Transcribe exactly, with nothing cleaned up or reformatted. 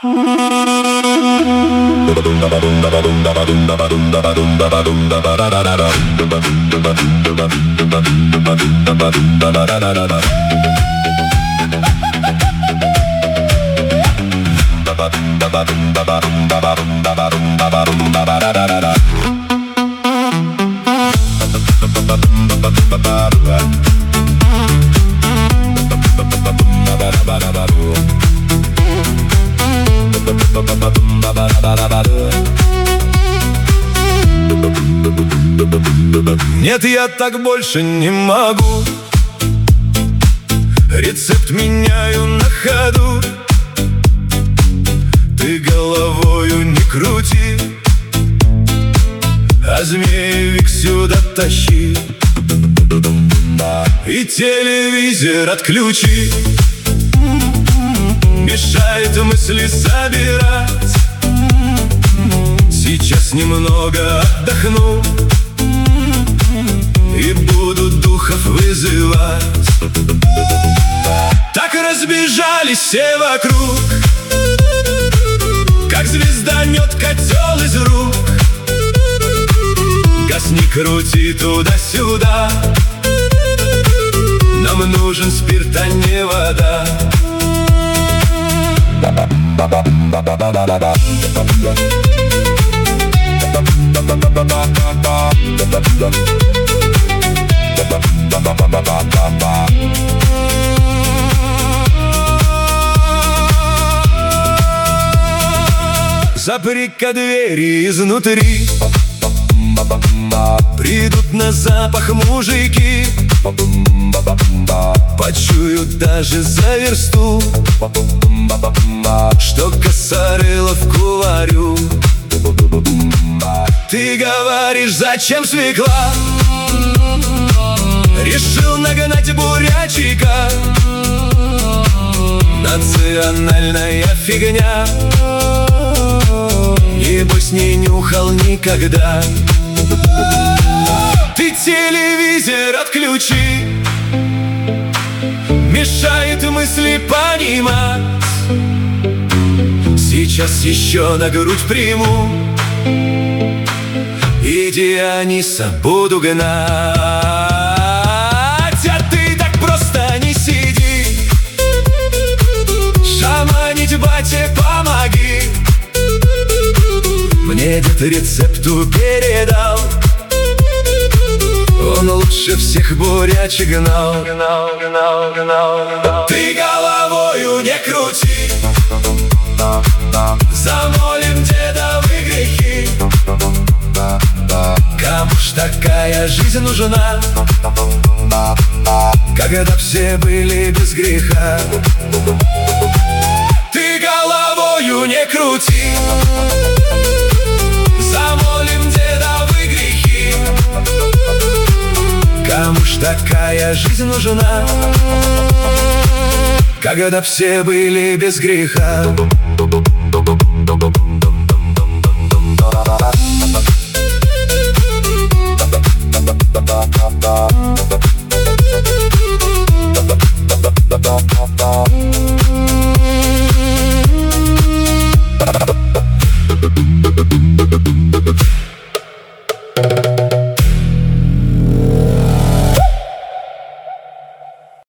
Нет, я так больше не могу. Рецепт меняю на ходу. Ты головою не крути, а змеевик сюда тащи. И телевизор отключи. Мешает мысли собирать. Сейчас немного отдохну и буду духов вызывать. Так разбежались все вокруг, как звезданет котел из рук. Гасни, крути туда-сюда. Нам нужен спирт, а не вода. Запри-ка двери изнутри. Придут на запах мужики, почуют даже за версту, что Косорылов куварю. Ты говоришь, зачем свекла? Решил нагнать бурячика. Национальная фигня, небось не нюхал никогда. Ты телевизор отключи, мешает мысли понимать. Сейчас еще на грудь приму и Диониса буду гнать. А ты так просто не сиди, шаманить бате помоги. Мне дед рецепту передал, он лучше всех бурячек гнал. Ты головою не крути, замолим дедовы грехи. Кому ж такая жизнь нужна, когда все были без греха? Ты головою не крути, замолим дедовы грехи. Кому ж такая жизнь нужна, когда все были без греха?